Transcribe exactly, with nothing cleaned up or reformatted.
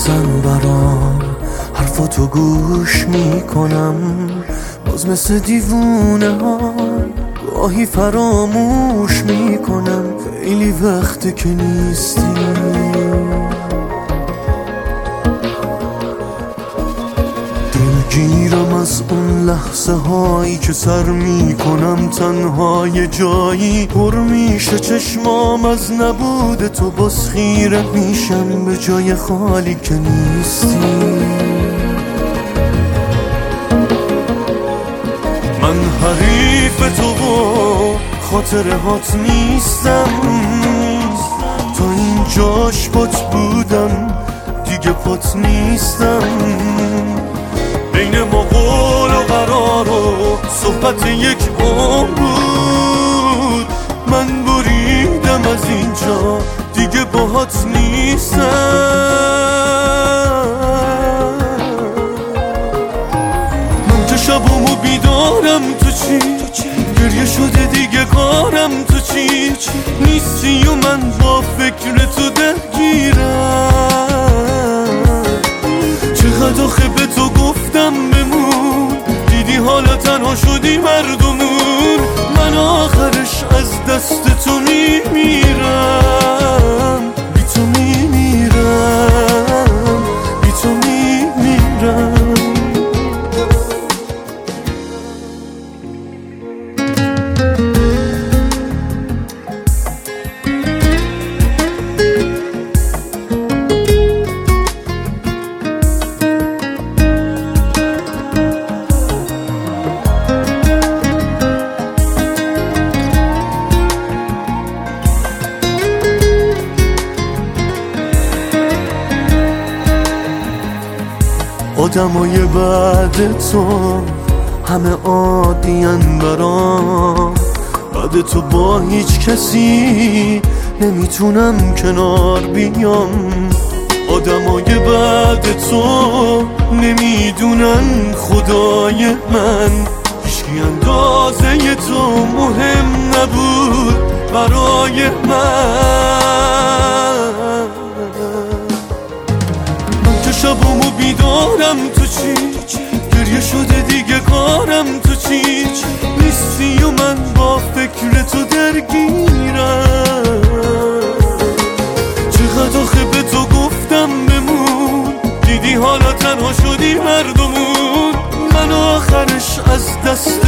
بزن برام، حرفاتو گوش میکنم، باز مثل دیوونه ها گاهی فراموش میکنم. خیلی وقته که نیستی، دلگیرم از اون لحظه هایی که سر میکنم تنها یه جایی. پر میشه چشمام از نبود تو، باز خیره میشم به جای خالی که نیستی. من حریف تو و خاطره هات نیستم، تا اینجاش پات بودم دیگه پات نیستم. بین ما قول و قرار و صحبت یک عمر بود، من بریدم از اینجا دیگه باهات نیستم. من که شبامو بیدارم تو چی، گریه شده دیگه کارم تو چی. نیستی و من با فکر تو درگیرم. چقدر آخه به تو گفتم بمون، دیدی حالا تنها شدی مردمون. من آخرش از دست تو میمیرم، بی تو میمیرم، بی تو میمیرم. آدمای بعد تو همه عادین برام، بعد تو با هیچ کسی نمیتونم کنار بیام. آدمای بعد تو نمیدونن خدای من، هیچکی اندازه تو مهم نبود برای من. من که شبامو بیدارم تو چی، گریه شده دیگه کارم تو چی. نیستی و من با فکر تو درگیرم. چقدر آخه به تو گفتم بمون، دیدی حالا تنها شدی مردمون. من آخرش از دست